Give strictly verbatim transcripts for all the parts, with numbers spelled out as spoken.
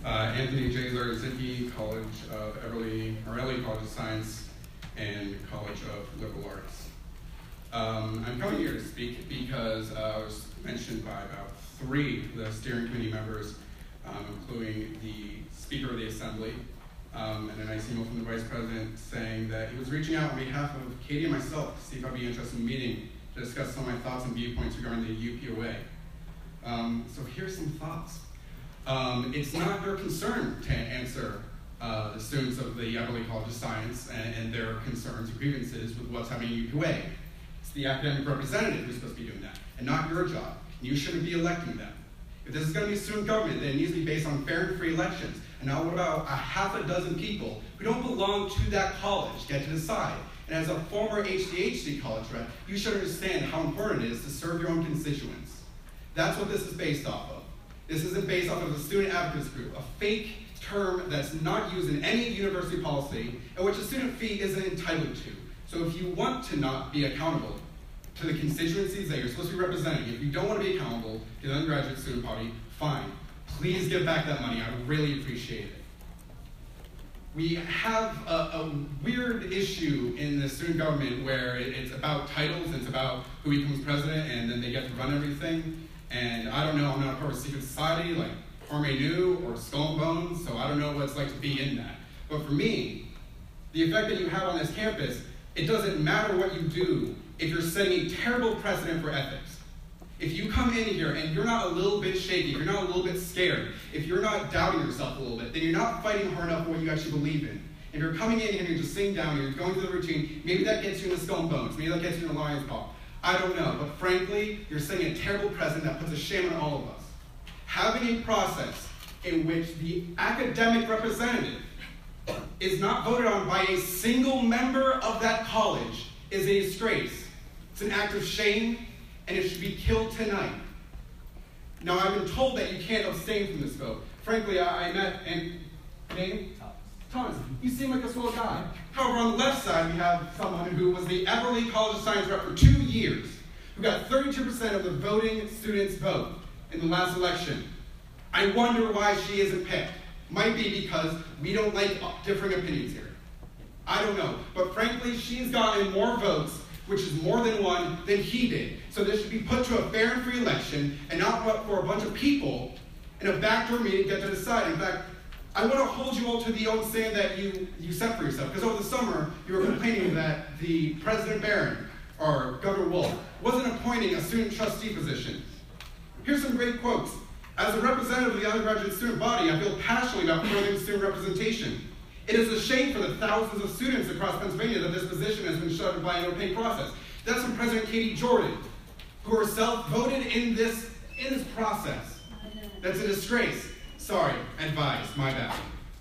Uh, Anthony J. Zarzicki, College of Everly, Morelli College of Science, and College of Liberal Arts. Um, I'm coming here to speak because uh, I was mentioned by about three of the steering committee members, um, including the Speaker of the Assembly, um, and a nice email from the Vice President saying that he was reaching out on behalf of Katie and myself to see if I'd be interested in meeting to discuss some of my thoughts and viewpoints regarding the U P O A. Um, so here's some thoughts. Um, it's not their concern to answer uh, the students of the Everly College of Science and, and their concerns and grievances with what's happening in U P O A. It's the academic representative who's supposed to be doing that, and not your job. You shouldn't be electing them. If this is going to be student government, then it needs to be based on fair and free elections. And now what about a half a dozen people who don't belong to that college get to decide? And as a former H D H C college rep, you should understand how important it is to serve your own constituents. That's what this is based off of. This isn't based off of a student advocates group, a fake term that's not used in any university policy and which a student fee isn't entitled to. So if you want to not be accountable to the constituencies that you're supposed to be representing, if you don't want to be accountable to the undergraduate student body, fine. Please give back that money. I would really appreciate it. We have a, a weird issue in the student government where it, it's about titles, it's about who becomes president, and then they get to run everything. And I don't know, I'm not a part of a secret society like Parmenou or Skull and Bones, so I don't know what it's like to be in that. But for me, the effect that you have on this campus, it doesn't matter what you do if you're setting a terrible precedent for ethics. If you come in here and you're not a little bit shaky, if you're not a little bit scared, if you're not doubting yourself a little bit, then you're not fighting hard enough for what you actually believe in. If you're coming in here and you're just sitting down and you're going through the routine, maybe that gets you in the Skull and Bones, maybe that gets you in the Lion's Paw. I don't know, but frankly, you're setting a terrible precedent that puts a shame on all of us. Having a process in which the academic representative is not voted on by a single member of that college is a disgrace. It's an act of shame, and it should be killed tonight. Now, I've been told that you can't abstain from this vote. Frankly, I, I met, and name? Thomas, you seem like a swell guy. However, on the left side, we have someone who was the Everly College of Science rep for two years, who got thirty-two percent of the voting students' vote in the last election. I wonder why she isn't picked. Might be because we don't like differing opinions here. I don't know. But frankly, she's gotten more votes, which is more than one, than he did. So this should be put to a fair and free election, and not put for a bunch of people in a backdoor meeting get to decide. In fact, I want to hold you all to the own stand that you, you set for yourself. Because over the summer, you were complaining that the President Barron, or Governor Wolf, wasn't appointing a student trustee position. Here's some great quotes. As a representative of the undergraduate student body, I feel passionately about furthering student representation. It is a shame for the thousands of students across Pennsylvania that this position has been shuttered by an opaque process. That's from President Katie Jordan, who herself voted in this, in this process. That's a disgrace. Sorry, advised, my bad.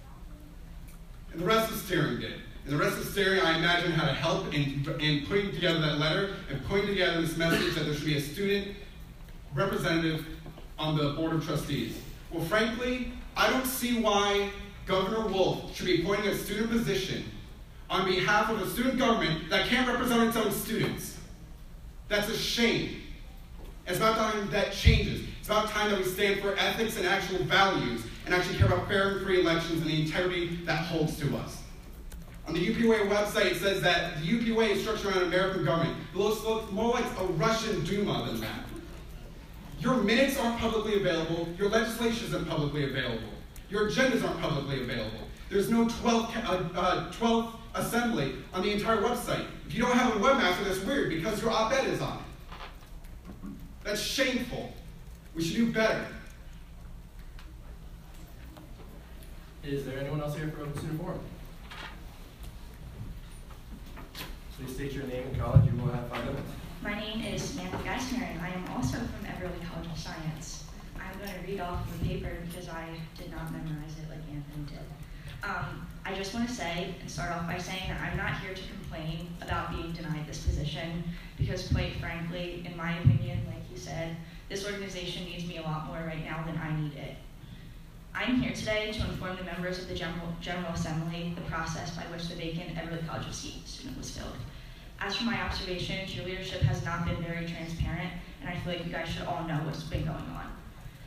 And the rest of steering did. And the rest of steering, I imagine, had to help in, in putting together that letter and putting together this message that there should be a student representative on the Board of Trustees. Well, frankly, I don't see why Governor Wolf should be appointing a student position on behalf of a student government that can't represent its own students. That's a shame. It's about time that changes. It's about time that we stand for ethics and actual values and actually care about fair and free elections and the integrity that holds to us. On the U P O A website, it says that the U P O A is structured around American government. It looks more like a Russian Duma than that. Your minutes aren't publicly available. Your legislation isn't publicly available. Your agendas aren't publicly available. There's no twelfth, uh, uh, twelfth assembly on the entire website. If you don't have a webmaster, that's weird because your op-ed is on it. That's shameful. We should do better. Is there anyone else here for Open Student Forum? Please state your name and college. You will have five minutes. My name is Samantha Geisner, and I am also from Everly College of Science. I'm going to read off the paper because I did not memorize it like Anthony did. Um, I just want to say and start off by saying that I'm not here to complain about being denied this position because, quite frankly, in my opinion, like you said, this organization needs me a lot more right now than I need it. I'm here today to inform the members of the General, General Assembly the process by which the vacant Everly College of Science student was filled. As for my observations, your leadership has not been very transparent, and I feel like you guys should all know what's been going on.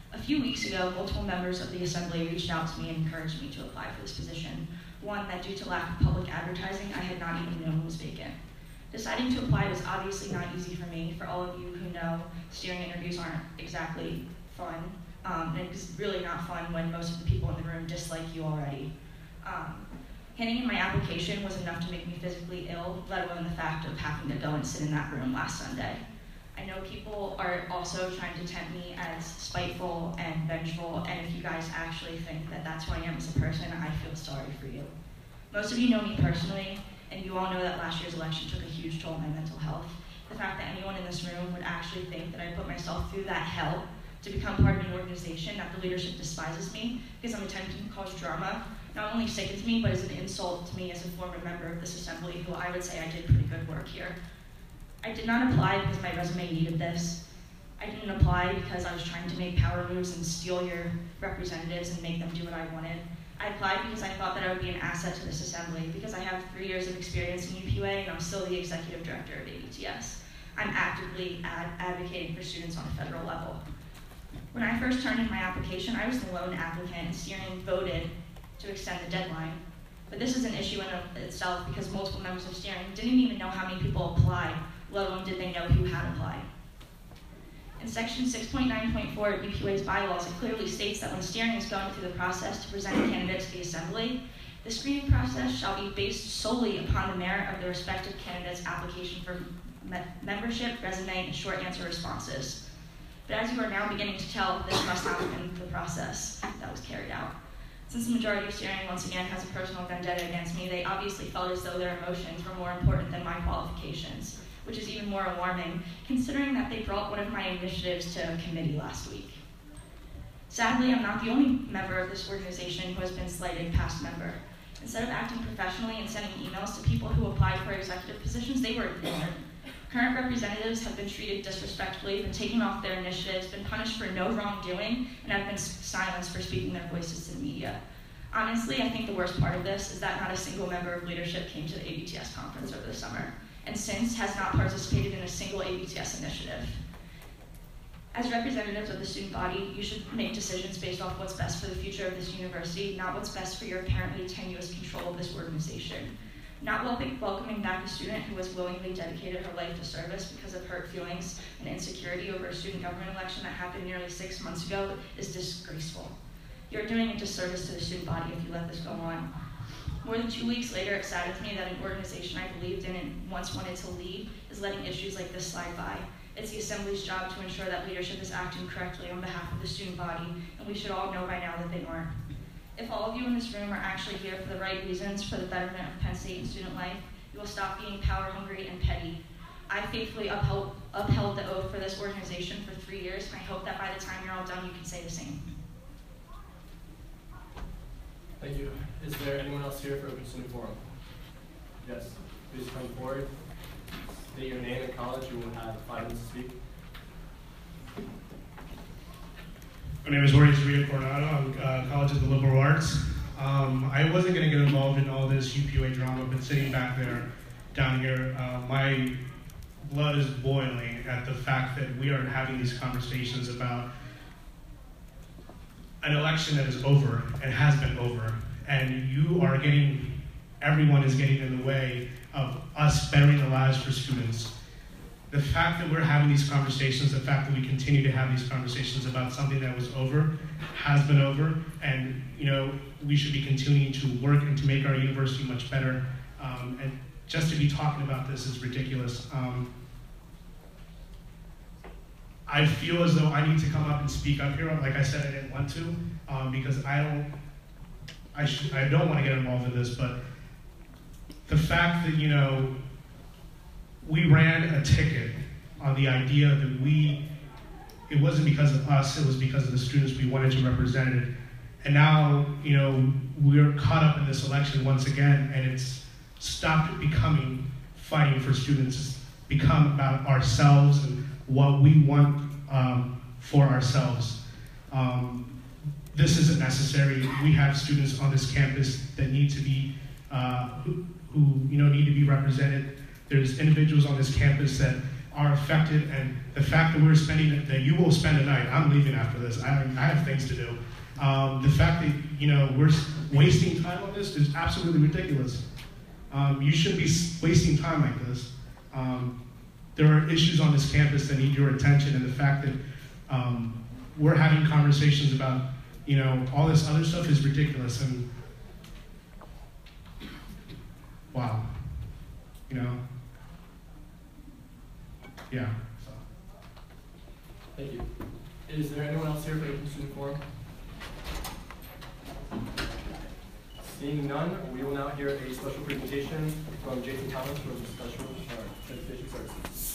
A few weeks ago, multiple members of the Assembly reached out to me and encouraged me to apply for this position, one that due to lack of public advertising, I had not even known was vacant. Deciding to apply was obviously not easy for me. For all of you who know, steering interviews aren't exactly fun. Um, and it's really not fun when most of the people in the room dislike you already. Um, handing in my application was enough to make me physically ill, let alone the fact of having to go and sit in that room last Sunday. I know people are also trying to tempt me as spiteful and vengeful, and if you guys actually think that that's who I am as a person, I feel sorry for you. Most of you know me personally, and you all know that last year's election took a huge toll on my mental health. The fact that anyone in this room would actually think that I put myself through that hell to become part of an organization that the leadership despises me because I'm attempting to cause drama, not only sickens me, but is an insult to me as a former member of this assembly who I would say I did pretty good work here. I did not apply because my resume needed this. I didn't apply because I was trying to make power moves and steal your representatives and make them do what I wanted. I applied because I thought that I would be an asset to this assembly because I have three years of experience in U P U A and I'm still the executive director of A B T S. I'm actively ad advocating for students on a federal level. When I first turned in my application, I was the lone applicant and steering voted to extend the deadline. But this is an issue in of itself because multiple members of steering didn't even know how many people applied, let alone did they know who had applied. In section six point nine point four of U P U A's bylaws, it clearly states that when steering is going through the process to present a candidate to the assembly, the screening process shall be based solely upon the merit of the respective candidate's application for me membership, resume, and short answer responses. But as you are now beginning to tell, this must not have been the process that was carried out. Since the majority of steering once again has a personal vendetta against me, they obviously felt as though their emotions were more important than my qualifications, which is even more alarming, considering that they brought one of my initiatives to a committee last week. Sadly, I'm not the only member of this organization who has been slighted past member. Instead of acting professionally and sending emails to people who applied for executive positions, they were ignored. Current representatives have been treated disrespectfully, been taken off their initiatives, been punished for no wrongdoing, and have been silenced for speaking their voices to the media. Honestly, I think the worst part of this is that not a single member of leadership came to the A B T S conference over the summer, and since has not participated in a single A B T S initiative. As representatives of the student body, you should make decisions based off what's best for the future of this university, not what's best for your apparently tenuous control of this organization. Not welcoming back a student who has willingly dedicated her life to service because of hurt feelings and insecurity over a student government election that happened nearly six months ago is disgraceful. You're doing a disservice to the student body if you let this go on. More than two weeks later, it saddens me that an organization I believed in and once wanted to lead is letting issues like this slide by. It's the Assembly's job to ensure that leadership is acting correctly on behalf of the student body, and we should all know by now that they aren't. If all of you in this room are actually here for the right reasons, for the betterment of Penn State and student life, you will stop being power-hungry and petty. I faithfully upheld, upheld the oath for this organization for three years, and I hope that by the time you're all done, you can say the same. Thank you. Is there anyone else here for Open Student Forum? Yes, please come forward. State your name and college. You will have five minutes to speak. My name is Jorge Zurita Coronado. I'm uh, College of the Liberal Arts. Um, I wasn't going to get involved in all this U P U A drama, but sitting back there, down here, uh, my blood is boiling at the fact that we are having these conversations about an election that is over and has been over, and you are getting, everyone is getting in the way of us bettering the lives for students. The fact that we're having these conversations, the fact that we continue to have these conversations about something that was over, has been over, and you know we should be continuing to work and to make our university much better. Um, and just to be talking about this is ridiculous. Um, I feel as though I need to come up and speak up here. Like I said, I didn't want to um, because I don't, I should, I don't want to get involved in this. But the fact that you know. We ran a ticket on the idea that we, it wasn't because of us, it was because of the students we wanted to represent. And now, you know, we're caught up in this election once again, and it's stopped becoming fighting for students. It's become about ourselves and what we want um, for ourselves. Um, this isn't necessary. We have students on this campus that need to be, uh, who, who, you know, need to be represented. There's individuals on this campus that are affected, and the fact that we're spending, that you will spend a night, I'm leaving after this, I, I have things to do. Um, the fact that, you know, we're wasting time on this is absolutely ridiculous. Um, you shouldn't be wasting time like this. Um, there are issues on this campus that need your attention, and the fact that um, we're having conversations about, you know, all this other stuff is ridiculous, and wow, you know, yeah. So. Thank you. Is there anyone else here for the Open Student Forum? Seeing none, we will now hear a special presentation from Jason Thomas from Special uh, Education Services.